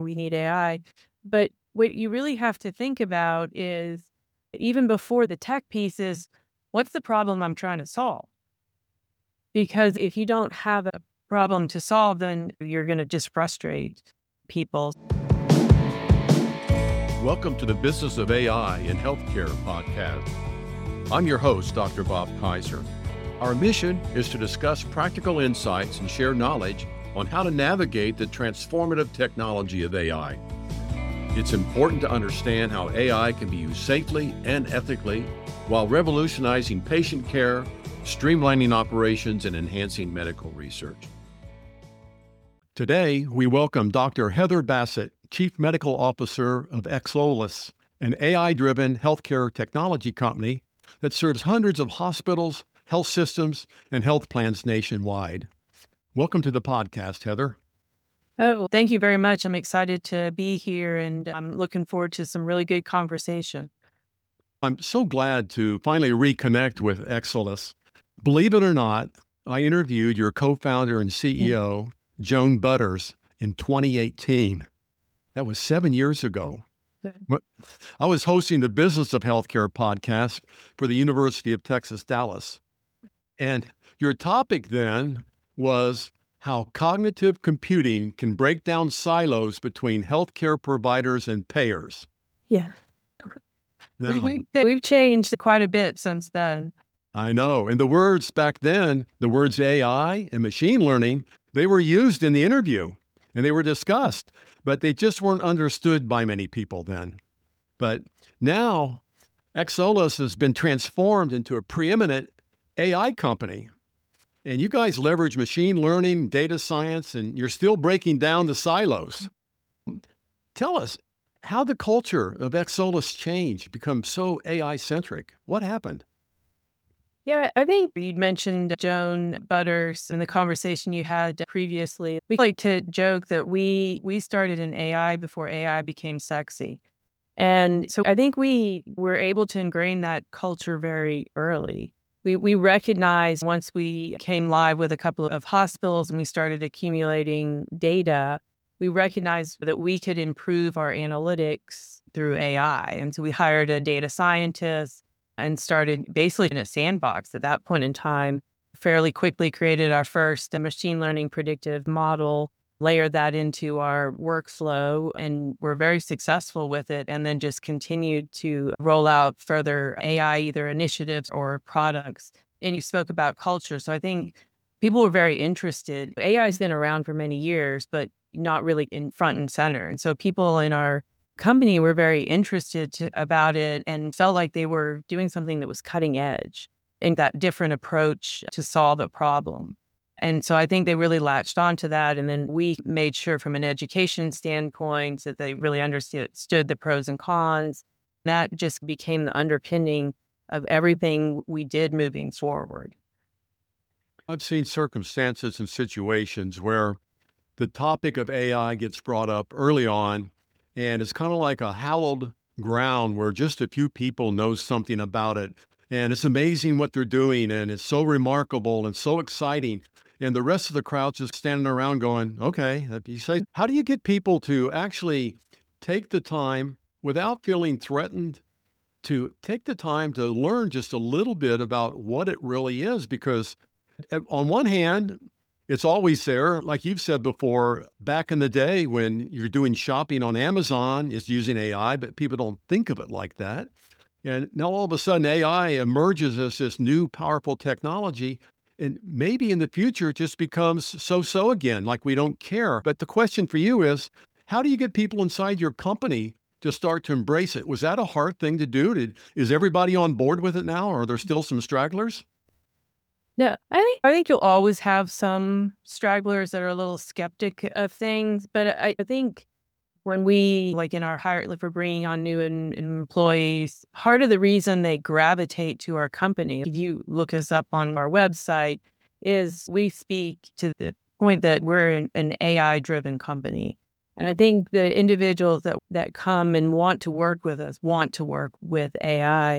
we need AI. But what you really have to think about is, even before the tech piece, is what's the problem I'm trying to solve? Because if you don't have a problem to solve, then you're going to just frustrate people. Welcome to the Business of AI in Healthcare podcast. I'm your host, Dr. Bob Kaiser. Our mission is to discuss practical insights and share knowledge on how to navigate the transformative technology of AI. It's important to understand how AI can be used safely and ethically while revolutionizing patient care, streamlining operations, and enhancing medical research. Today, we welcome Dr. Heather Bassett, Chief Medical Officer of Exolis, an AI-driven healthcare technology company that serves hundreds of hospitals, health systems, and health plans nationwide. Welcome to the podcast, Heather. Oh, thank you very much. I'm excited to be here, and I'm looking forward to some really good conversation. I'm so glad to finally reconnect with Exolis. Believe it or not, I interviewed your co-founder and CEO, Joan Butters, in 2018. That was 7 years ago. I was hosting the Business of Healthcare podcast for the University of Texas, Dallas. And your topic then was how cognitive computing can break down silos between healthcare providers and payers. Yeah. We've changed quite a bit since then. I know. And the words back then, the words AI and machine learning, they were used in the interview and they were discussed, but they just weren't understood by many people then. But now, Exolis has been transformed into a preeminent AI company. And you guys leverage machine learning, data science, and you're still breaking down the silos. Tell us how the culture of Exolis changed, become so AI-centric. What happened? Yeah, I think you'd mentioned Joan Butters in the conversation you had previously. We like to joke that we started in AI before AI became sexy. And so I think we were able to ingrain that culture very early. We recognized once we came live with a couple of hospitals and we started accumulating data, we recognized that we could improve our analytics through AI. And so we hired a data scientist and started basically in a sandbox at that point in time, fairly quickly created our first machine learning predictive model, layered that into our workflow, and we're very successful with it, and then just continued to roll out further AI, either initiatives or products. And you spoke about culture. So I think people were very interested. AI has been around for many years, but not really in front and center. And so people in our company were very interested about it and felt like they were doing something that was cutting edge in that different approach to solve a problem. And so I think they really latched onto that. And then we made sure from an education standpoint that they really understood the pros and cons. That just became the underpinning of everything we did moving forward. I've seen circumstances and situations where the topic of AI gets brought up early on, and it's kind of like a hallowed ground where just a few people know something about it. And it's amazing what they're doing, and it's so remarkable and so exciting. And the rest of the crowd's just standing around going, okay, you say, how do you get people to actually take the time without feeling threatened to take the time to learn just a little bit about what it really is? Because on one hand, it's always there. Like you've said before, back in the day when you're doing shopping on Amazon, it's using AI, but people don't think of it like that. And now all of a sudden AI emerges as this new powerful technology. And maybe in the future, it just becomes so-so again, like we don't care. But the question for you is, how do you get people inside your company to start to embrace it? Was that a hard thing to do? Is everybody on board with it now, or are there still some stragglers? No, I think you'll always have some stragglers that are a little skeptic of things. But I think when we, like in our hire, if we're bringing on new employees, part of the reason they gravitate to our company, if you look us up on our website, is we speak to the point that we're an AI-driven company. And I think the individuals that come and want to work with us want to work with AI.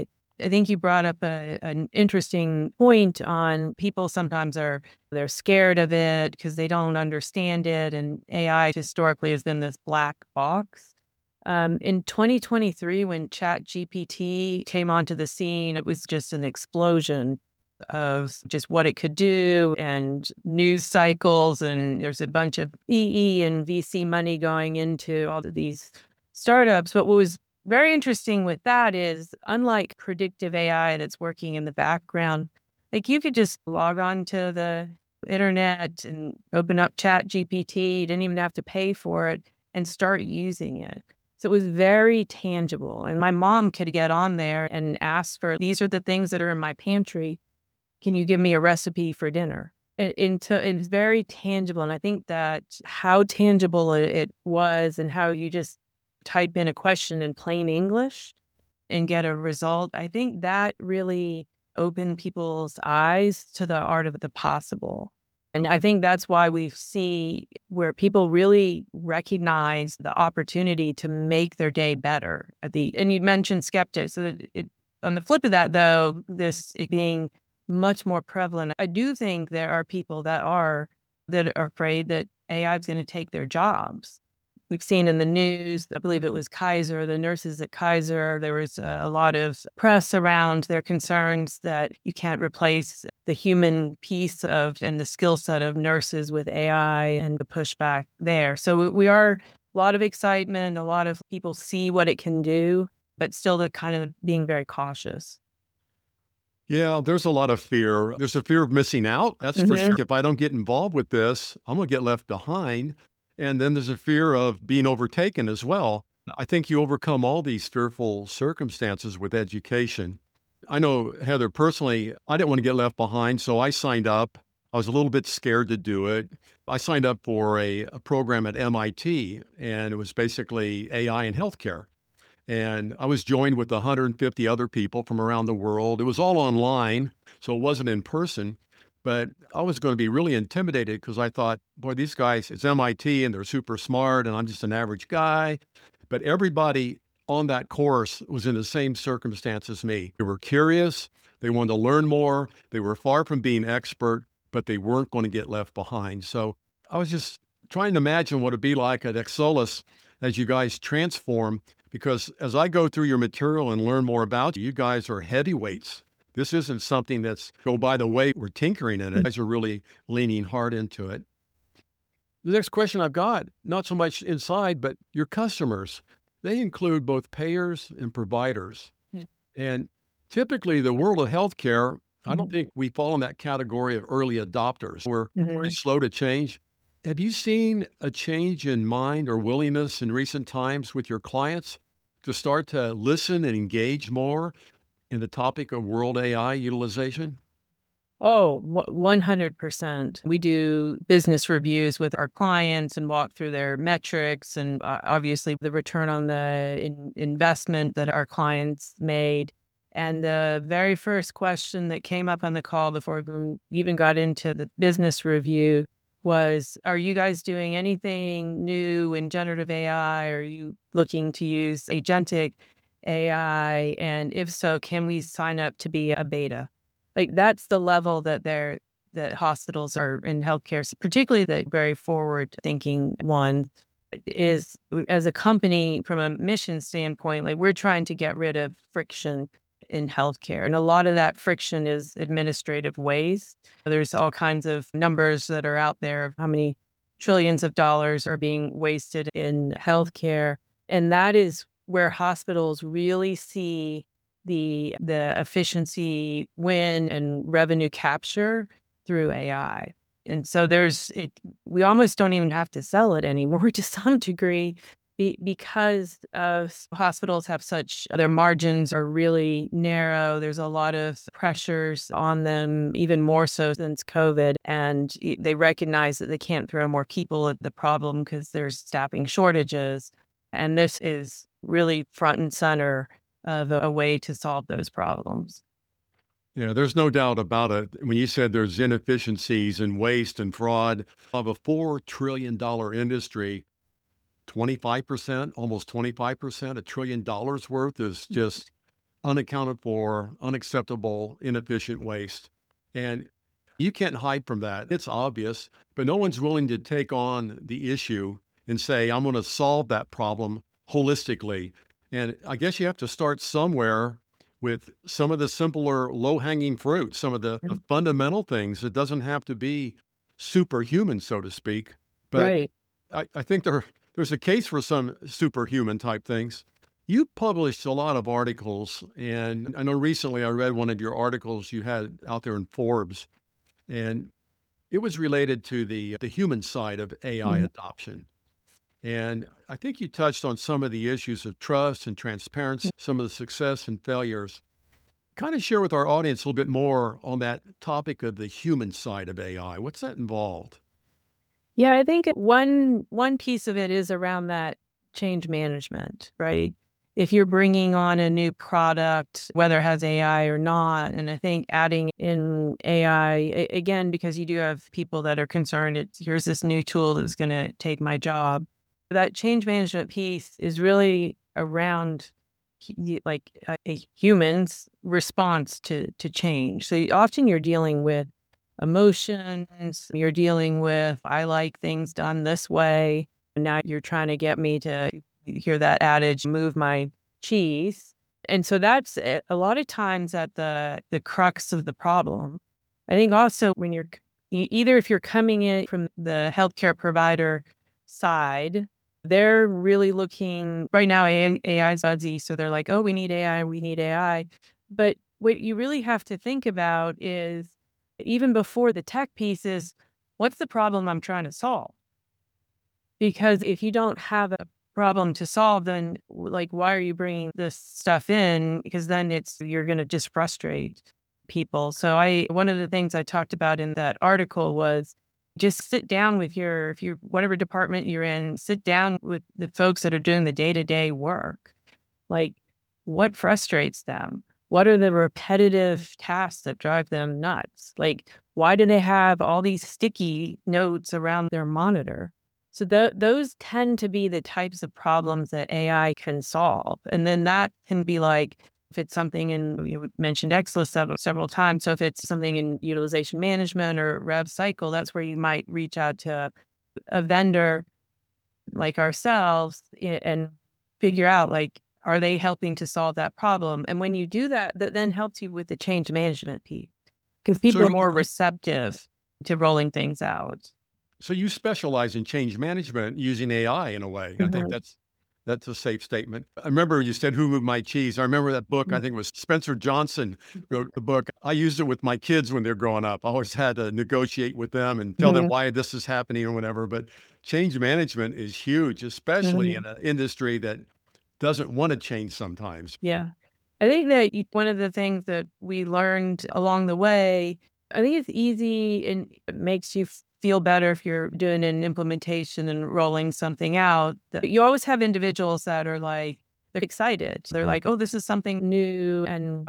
I think you brought up an interesting point on people sometimes they're scared of it because they don't understand it. And AI historically has been this black box. In 2023, when ChatGPT came onto the scene, it was just an explosion of just what it could do and news cycles. And there's a bunch of PE and VC money going into all of these startups. But what was very interesting with that is, unlike predictive AI that's working in the background, like you could just log on to the internet and open up ChatGPT. You didn't even have to pay for it and start using it. So it was very tangible. And my mom could get on there and ask for, these are the things that are in my pantry. Can you give me a recipe for dinner? It's very tangible. And I think that how tangible it was and how you just type in a question in plain English and get a result, I think that really opened people's eyes to the art of the possible. And I think that's why we see where people really recognize the opportunity to make their day better. And you mentioned skeptics. So on the flip of that, though, it being much more prevalent, I do think there are people that are afraid that AI is going to take their jobs. We've seen in the news, I believe it was Kaiser, the nurses at Kaiser, there was a lot of press around their concerns that you can't replace the human piece and the skill set of nurses with AI and the pushback there. So we are a lot of excitement, a lot of people see what it can do, but still the kind of being very cautious. Yeah, there's a lot of fear. There's a fear of missing out. That's for sure. If I don't get involved with this, I'm going to get left behind. And then there's a fear of being overtaken as well. I think you overcome all these fearful circumstances with education. I know, Heather, personally, I didn't want to get left behind, so I signed up. I was a little bit scared to do it. I signed up for a program at MIT, and it was basically AI in healthcare. And I was joined with 150 other people from around the world. It was all online, so it wasn't in person. But I was going to be really intimidated because I thought, boy, these guys, it's MIT and they're super smart and I'm just an average guy. But everybody on that course was in the same circumstance as me. They were curious. They wanted to learn more. They were far from being expert, but they weren't going to get left behind. So I was just trying to imagine what it'd be like at Exolus as you guys transform, because as I go through your material and learn more about you, you guys are heavyweights. This isn't something that's, oh, by the way, we're tinkering in it. You guys are really leaning hard into it. The next question I've got, not so much inside, but your customers, they include both payers and providers. And typically the world of healthcare, I don't think we fall in that category of early adopters. We're pretty slow to change. Have you seen a change in mind or willingness in recent times with your clients to start to listen and engage more in the topic of world AI utilization? Oh, 100%. We do business reviews with our clients and walk through their metrics and obviously the return on the investment that our clients made. And the very first question that came up on the call before we even got into the business review was, are you guys doing anything new in generative AI? Are you looking to use agentic AI? And if so, can we sign up to be a beta? Like that's the level that hospitals are in healthcare, particularly the very forward thinking one is, as a company from a mission standpoint, like we're trying to get rid of friction in healthcare. And a lot of that friction is administrative waste. There's all kinds of numbers that are out there of how many trillions of dollars are being wasted in healthcare. And that is where hospitals really see the efficiency win and revenue capture through AI. And so we almost don't even have to sell it anymore to some degree because hospitals have their margins are really narrow. There's a lot of pressures on them, even more so since COVID. And they recognize that they can't throw more people at the problem because there's staffing shortages. And this is really front and center of a way to solve those problems. Yeah, there's no doubt about it. When you said there's inefficiencies and waste and fraud of a $4 trillion industry, 25%, almost 25%, $1 trillion worth is just unaccounted for, unacceptable, inefficient waste. And you can't hide from that. It's obvious, but no one's willing to take on the issue and say, I'm going to solve that problem holistically. And I guess you have to start somewhere with some of the simpler, low-hanging fruit, some of the fundamental things. It doesn't have to be superhuman, so to speak. But Right. I think there's a case for some superhuman type things. You published a lot of articles, and I know recently I read one of your articles you had out there in Forbes, and it was related to the human side of AI Mhm. adoption. And I think you touched on some of the issues of trust and transparency, some of the success and failures. Kind of share with our audience a little bit more on that topic of the human side of AI. What's that involved? Yeah, I think one piece of it is around that change management, right? If you're bringing on a new product, whether it has AI or not, and I think adding in AI again, because you do have people that are concerned, here's this new tool that's going to take my job. That change management piece is really around like a human's response to change. So often you're dealing with emotions. You're dealing with, I like things done this way. Now you're trying to get me to hear that adage, move my cheese. And so that's a lot of times at the crux of the problem. I think also when either if you're coming in from the healthcare provider side, they're really looking right now. AI is buzzy, so they're like, "Oh, we need AI, we need AI." But what you really have to think about is even before the tech piece is, what's the problem I'm trying to solve? Because if you don't have a problem to solve, then like, why are you bringing this stuff in? Because then you're going to just frustrate people. So one of the things I talked about in that article was just sit down with if you're whatever department you're in, sit down with the folks that are doing the day-to-day work. Like, what frustrates them? What are the repetitive tasks that drive them nuts? Like, why do they have all these sticky notes around their monitor? So those tend to be the types of problems that AI can solve. And then that can be like, if it's something in, you mentioned Exelis several times. So if it's something in utilization management or rev cycle, that's where you might reach out to a vendor like ourselves and figure out like, are they helping to solve that problem? And when you do that, that then helps you with the change management piece because So people are more receptive to rolling things out. So you specialize in change management using AI in a way. I think Mhm. that's a safe statement. I remember you said "Who Moved My Cheese." I remember that book. I Mm. think it was Spencer Johnson wrote the book. I used it with my kids when they're growing up. I always had to negotiate with them and tell them Mhm. why this is happening or whatever. But change management is huge, especially in Mhm. an industry that doesn't want to change sometimes. Yeah. I think that one of the things that we learned along the way, I think it's easy and it makes you feel better if you're doing an implementation and rolling something out. That you always have individuals that are like, they're excited. They're like, oh, this is something new and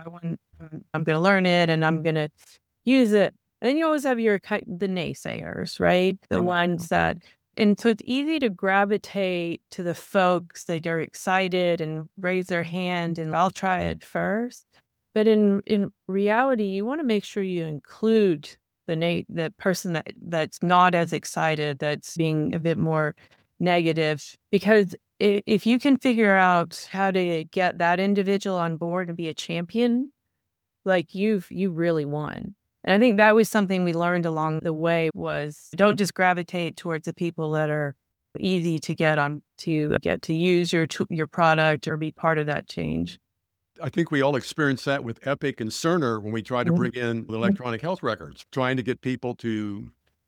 I'm going to learn it and I'm going to use it. And then you always have the naysayers, right? The ones that and so it's easy to gravitate to the folks that are excited and raise their hand and I'll try it first. But in reality, you want to make sure you include the person that's not as excited, that's being a bit more negative. Because if you can figure out how to get that individual on board and be a champion, like you really won. And I think that was something we learned along the way was don't just gravitate towards the people that are easy to get to use your product or be part of that change. I think we all experienced that with Epic and Cerner when we tried to Mhm. bring in the electronic health records, trying to get people to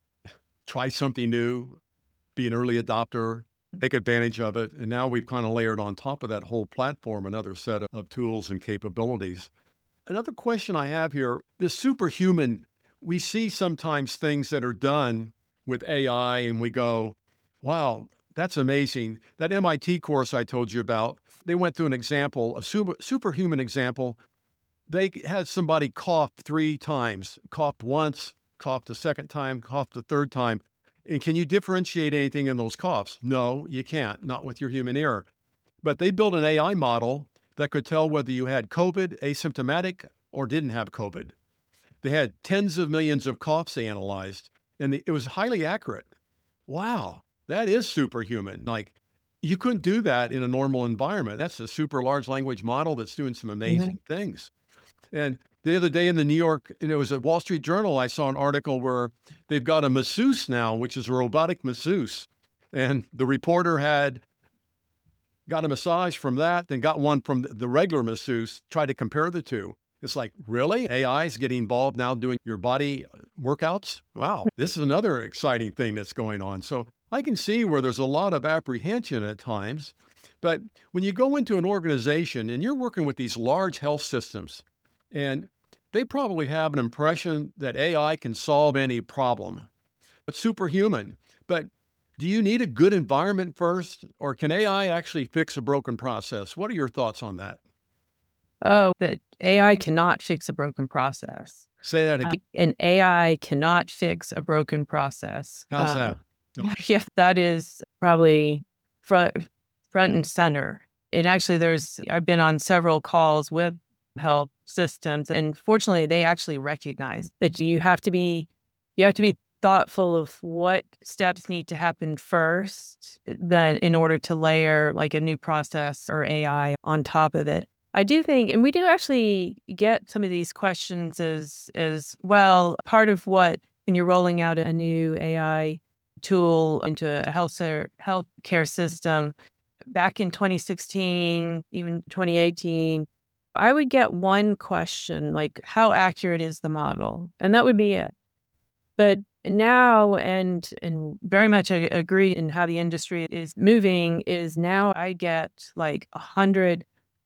try something new, be an early adopter, take advantage of it. And now we've kind of layered on top of that whole platform another set of tools and capabilities. Another question I have here, the superhuman, we see sometimes things that are done with AI and we go, wow, that's amazing. That MIT course I told you about, they went through an example, a superhuman example. They had somebody cough 3 times, coughed once, coughed the second time, coughed the third time. And can you differentiate anything in those coughs? No, you can't, not with your human ear. But they built an AI model that could tell whether you had COVID, asymptomatic, or didn't have COVID. They had tens of millions of coughs they analyzed, and it was highly accurate. Wow, that is superhuman. Like, you couldn't do that in a normal environment. That's a super large language model that's doing some amazing things. And the other day in the New York, it was a Wall Street Journal, I saw an article where they've got a masseuse now, which is a robotic masseuse. And the reporter had got a massage from that, then got one from the regular masseuse, tried to compare the two. It's like, really? AI is getting involved now doing your body workouts? Wow, this is another exciting thing that's going on. So I can see where there's a lot of apprehension at times. But when you go into an organization and you're working with these large health systems, and they probably have an impression that AI can solve any problem. It's superhuman. But do you need a good environment first, or can AI actually fix a broken process? What are your thoughts on that? Oh, that AI cannot fix a broken process. Say that again. An AI cannot fix a broken process. How's that? Yeah, that is probably front and center. And actually, I've been on several calls with health systems, and fortunately, they actually recognize that you have to be thoughtful of what steps need to happen first, that in order to layer like a new process or AI on top of it. I do think, and we do actually get some of these questions as well. Part of what, when you're rolling out a new AI tool into a healthcare system, back in 2016, even 2018, I would get one question like, how accurate is the model? And that would be it. But now, and very much I agree in how the industry is moving, is now I get like 100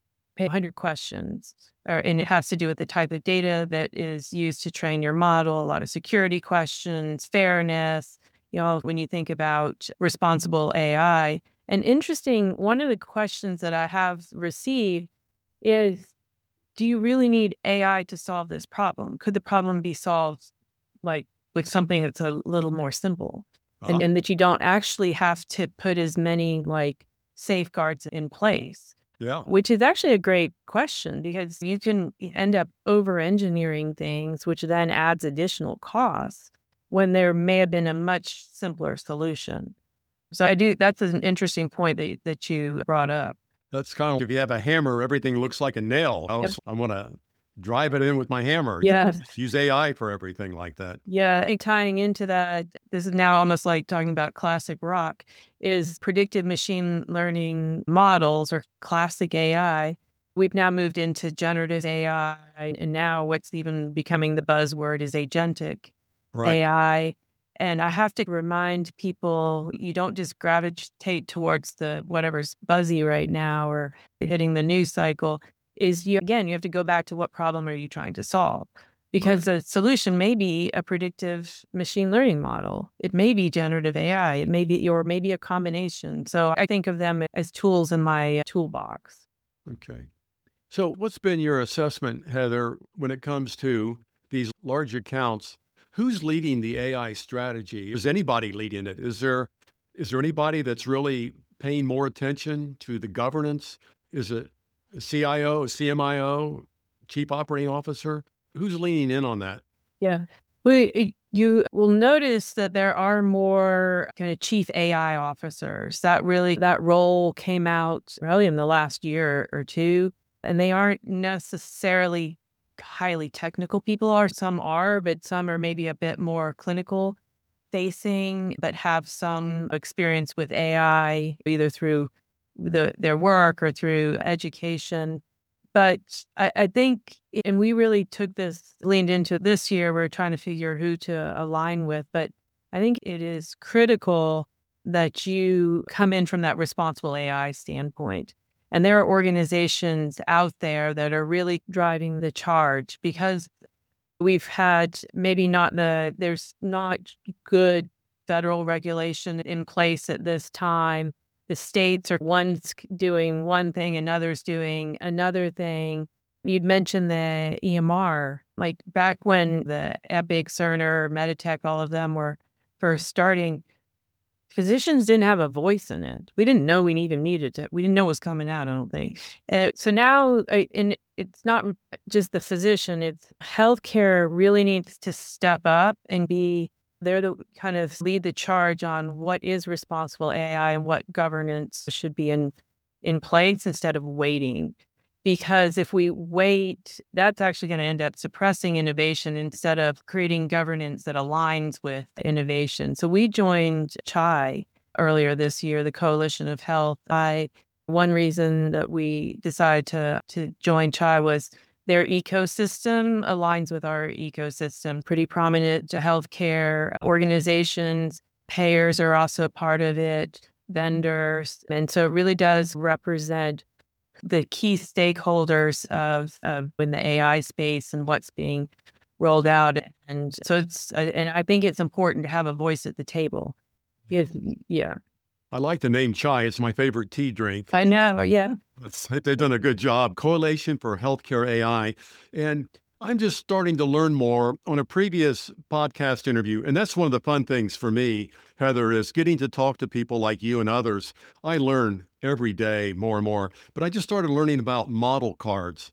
questions, and it has to do with the type of data that is used to train your model, a lot of security questions, fairness, when you think about responsible AI. And interesting, one of the questions that I have received is, do you really need AI to solve this problem? Could the problem be solved like with something that's a little more simple, and that you don't actually have to put as many like safeguards in place? Yeah. Which is actually a great question, because you can end up over-engineering things, which then adds additional costs when there may have been a much simpler solution. So that's an interesting point that you brought up. That's kind of, if you have a hammer, everything looks like a nail. I want to drive it in with my hammer. Yeah. Use AI for everything like that. Yeah. And tying into that, this is now almost like talking about classic rock, is predictive machine learning models, or classic AI. We've now moved into generative AI, and now what's even becoming the buzzword is agentic AI. And I have to remind people, you don't just gravitate towards the whatever's buzzy right now or hitting the news cycle. You have to go back to what problem are you trying to solve? Because the solution may be a predictive machine learning model. It may be generative AI. It may be, or maybe a combination. So I think of them as tools in my toolbox. Okay. So what's been your assessment, Heather, when it comes to these large accounts? Who's leading the AI strategy? Is anybody leading it? Is there anybody that's really paying more attention to the governance? Is it a CIO, a CMIO, chief operating officer? Who's leaning in on that? Yeah. You will notice that there are more kind of chief AI officers. That role came out really in the last year or two, and they aren't necessarily highly technical people. Some are, but some are maybe a bit more clinical facing, but have some experience with AI, either through their work or through education. But I think, and we really leaned into it this year, we're trying to figure who to align with. But I think it is critical that you come in from that responsible AI standpoint. And there are organizations out there that are really driving the charge, because we've had there's not good federal regulation in place at this time. The states are one's doing one thing, another's doing another thing. You'd mentioned the EMR, like back when the Epic, Cerner, Meditech, all of them were first starting, physicians didn't have a voice in it. We didn't know we even needed it. We didn't know what was coming out, I don't think. So now, and it's not just the physician, it's healthcare really needs to step up and they're the kind of lead the charge on what is responsible AI and what governance should be in place instead of waiting. Because if we wait, that's actually going to end up suppressing innovation instead of creating governance that aligns with innovation. So we joined CHAI earlier this year, the Coalition of Health. One reason that we decided to join CHAI was their ecosystem aligns with our ecosystem. Pretty prominent healthcare organizations, payers are also a part of it, vendors. And so it really does represent the key stakeholders of in the AI space and what's being rolled out. And so and I think it's important to have a voice at the table. Yeah. I like the name chai. It's my favorite tea drink. I know. Yeah. They've done a good job. Coalition for Healthcare AI. And I'm just starting to learn more on a previous podcast interview. And that's one of the fun things for me, Heather, is getting to talk to people like you and others. I learn every day more and more. But I just started learning about model cards.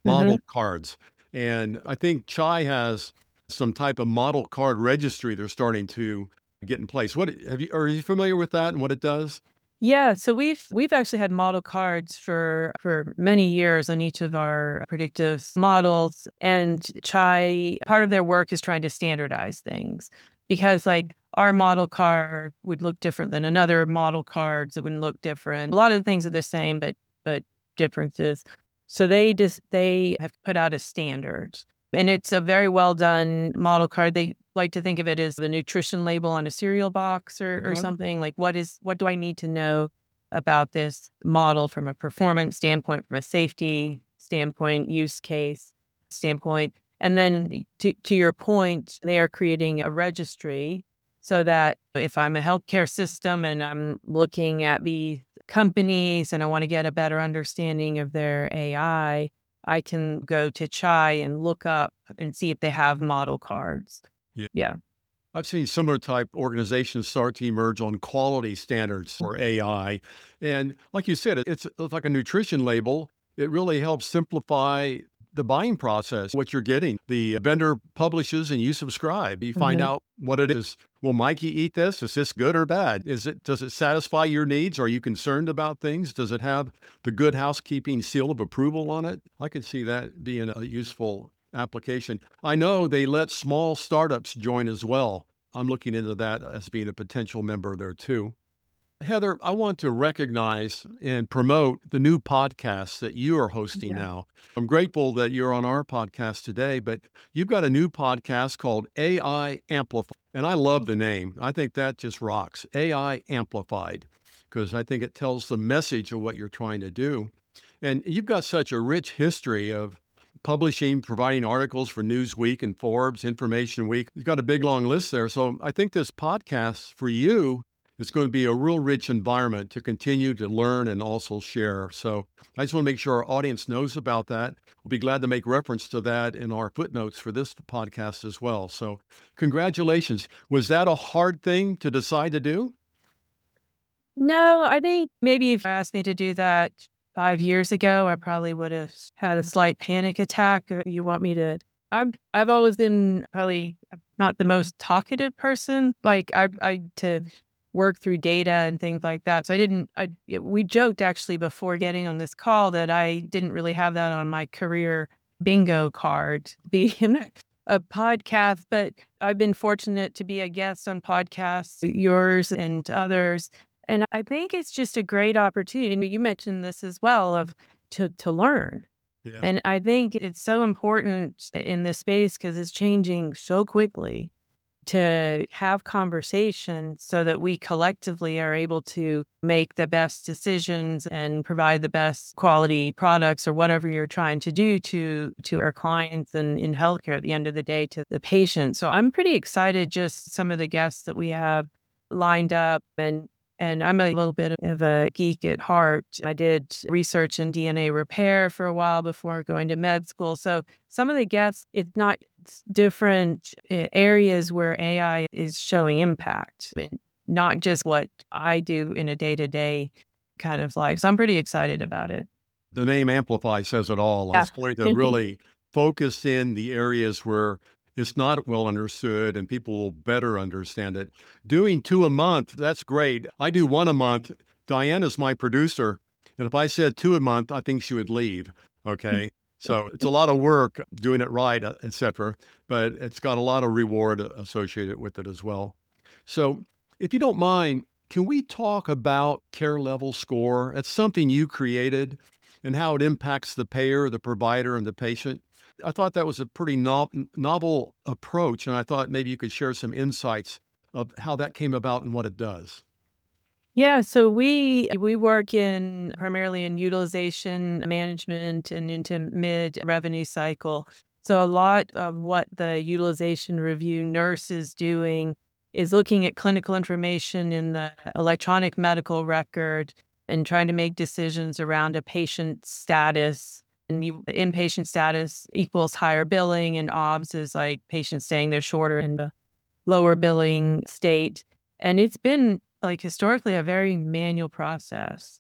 And I think Chai has some type of model card registry they're starting to get in place. Are you familiar with that and what it does? Yeah, so we've actually had model cards for many years on each of our predictive models, and Chai, part of their work is trying to standardize things because like our model card would look different than another model cards. It wouldn't look different. A lot of the things are the same, but differences. So they have put out a standard, and it's a very well done model card. They like to think of it as the nutrition label on a cereal box or something. Like what do I need to know about this model from a performance standpoint, from a safety standpoint, use case standpoint. And then to your point, they are creating a registry so that if I'm a healthcare system and I'm looking at the companies and I want to get a better understanding of their AI, I can go to Chai and look up and see if they have model cards. Yeah. I've seen similar type organizations start to emerge on quality standards for AI. And like you said, it's like a nutrition label. It really helps simplify the buying process, what you're getting. The vendor publishes and you subscribe. You find out what it is. Will Mikey eat this? Is this good or bad? Does it satisfy your needs? Are you concerned about things? Does it have the good housekeeping seal of approval on it? I can see that being a useful application. I know they let small startups join as well. I'm looking into that as being a potential member there too. Heather, I want to recognize and promote the new podcast that you are hosting now. I'm grateful that you're on our podcast today, but you've got a new podcast called AI Amplified. And I love the name. I think that just rocks. AI Amplified, because I think it tells the message of what you're trying to do. And you've got such a rich history of publishing, providing articles for Newsweek and Forbes, Information Week. You've got a big, long list there. So I think this podcast for you is going to be a real rich environment to continue to learn and also share. So I just want to make sure our audience knows about that. We'll be glad to make reference to that in our footnotes for this podcast as well. So congratulations. Was that a hard thing to decide to do? No, I think maybe if you asked me to do that 5 years ago, I probably would have had a slight panic attack. You want me to? I've always been probably not the most talkative person. Like I to work through data and things like that. So we joked actually before getting on this call that I didn't really have that on my career bingo card, being a podcast, but I've been fortunate to be a guest on podcasts, yours and others. And I think it's just a great opportunity. And you mentioned this as well to learn. Yeah. And I think it's so important in this space because it's changing so quickly to have conversations so that we collectively are able to make the best decisions and provide the best quality products or whatever you're trying to do to our clients and in healthcare at the end of the day to the patient. So I'm pretty excited just some of the guests that we have lined up and I'm a little bit of a geek at heart. I did research in DNA repair for a while before going to med school. So some of the guests, it's not different areas where AI is showing impact. not just what I do in a day-to-day kind of life. So I'm pretty excited about it. The name Amplify says it all. Yeah. It's going to really focus in the areas where it's not well understood and people will better understand it. Doing 2 a month, that's great. I do 1 a month. Diana's my producer. And if I said 2 a month, I think she would leave. Okay. So it's a lot of work doing it right, et cetera, but it's got a lot of reward associated with it as well. So if you don't mind, can we talk about care level score? It's something you created and how it impacts the payer, the provider, and the patient. I thought that was a pretty novel approach, and I thought maybe you could share some insights of how that came about and what it does. Yeah, so we work in primarily in utilization management and into mid revenue cycle. So a lot of what the utilization review nurse is doing is looking at clinical information in the electronic medical record and trying to make decisions around a patient status. And inpatient status equals higher billing, and OBS is like patients staying there shorter in the lower billing state. And it's been like historically a very manual process.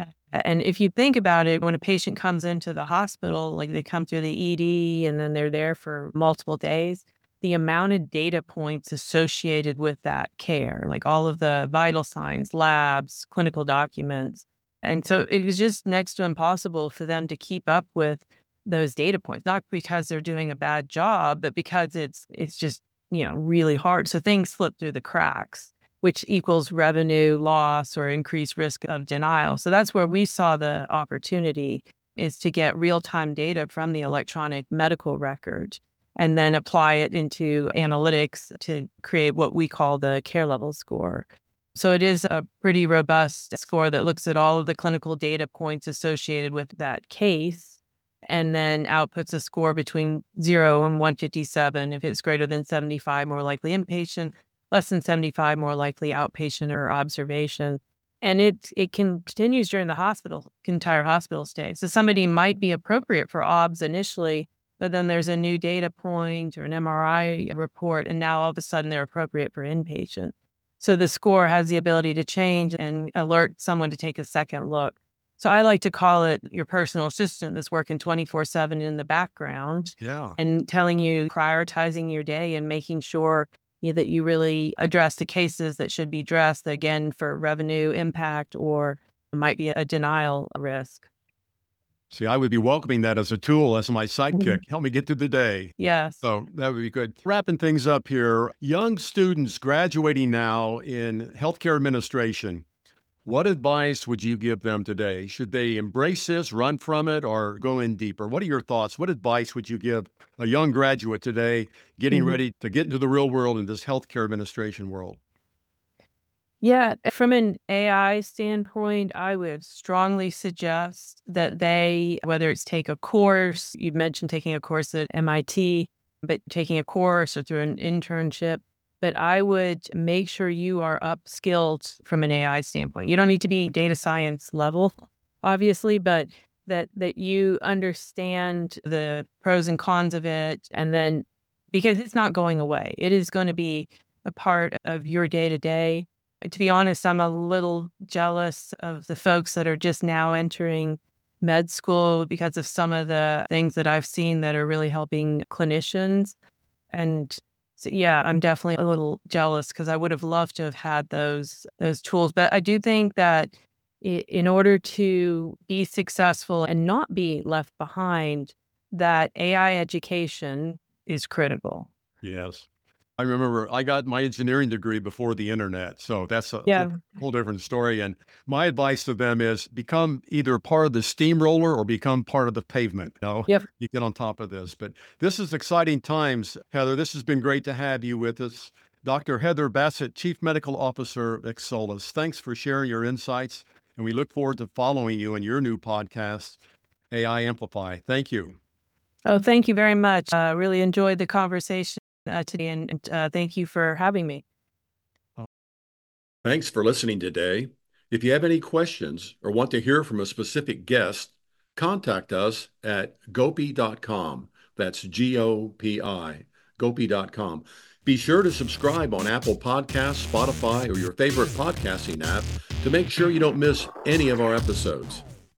And if you think about it, when a patient comes into the hospital, like they come through the ED and then they're there for multiple days, the amount of data points associated with that care, like all of the vital signs, labs, clinical documents. And so it was just next to impossible for them to keep up with those data points, not because they're doing a bad job, but because it's just, really hard. So things slip through the cracks, which equals revenue loss or increased risk of denial. So that's where we saw the opportunity, is to get real-time data from the electronic medical record and then apply it into analytics to create what we call the care level score. So it is a pretty robust score that looks at all of the clinical data points associated with that case and then outputs a score between 0 and 157. If it's greater than 75, more likely inpatient; less than 75, more likely outpatient or observation. And it continues during the entire hospital stay. So somebody might be appropriate for OBS initially, but then there's a new data point or an MRI report, and now all of a sudden they're appropriate for inpatient. So the score has the ability to change and alert someone to take a second look. So I like to call it your personal assistant that's working 24/7 in the background. Yeah. And telling you, prioritizing your day and making sure that you really address the cases that should be addressed, again, for revenue impact or might be a denial risk. See, I would be welcoming that as a tool, as my sidekick. Help me get through the day. Yes. So that would be good. Wrapping things up here, young students graduating now in healthcare administration, what advice would you give them today? Should they embrace this, run from it, or go in deeper? What are your thoughts? What advice would you give a young graduate today getting ready to get into the real world in this healthcare administration world? Yeah, from an AI standpoint, I would strongly suggest that they, whether it's take a course, you mentioned taking a course at MIT, but taking a course or through an internship, but I would make sure you are upskilled from an AI standpoint. You don't need to be data science level, obviously, but that you understand the pros and cons of it. And then, because it's not going away, it is going to be a part of your day to day. To be honest, I'm a little jealous of the folks that are just now entering med school because of some of the things that I've seen that are really helping clinicians. And so, yeah, I'm definitely a little jealous because I would have loved to have had those tools. But I do think that in order to be successful and not be left behind, that AI education is critical. Yes. I remember I got my engineering degree before the internet. So that's a Yeah. whole different story. And my advice to them is become either part of the steamroller or become part of the pavement. Yep. You get on top of this. But this is exciting times, Heather. This has been great to have you with us. Dr. Heather Bassett, Chief Medical Officer of Exolus. Thanks for sharing your insights. And we look forward to following you in your new podcast, AI Amplify. Thank you. Oh, thank you very much. Really enjoyed the conversation today, and thank you for having me. Thanks for listening today. If you have any questions or want to hear from a specific guest, contact us at gopi.com. That's GOPI, gopi.com. Be sure to subscribe on Apple Podcasts, Spotify, or your favorite podcasting app to make sure you don't miss any of our episodes.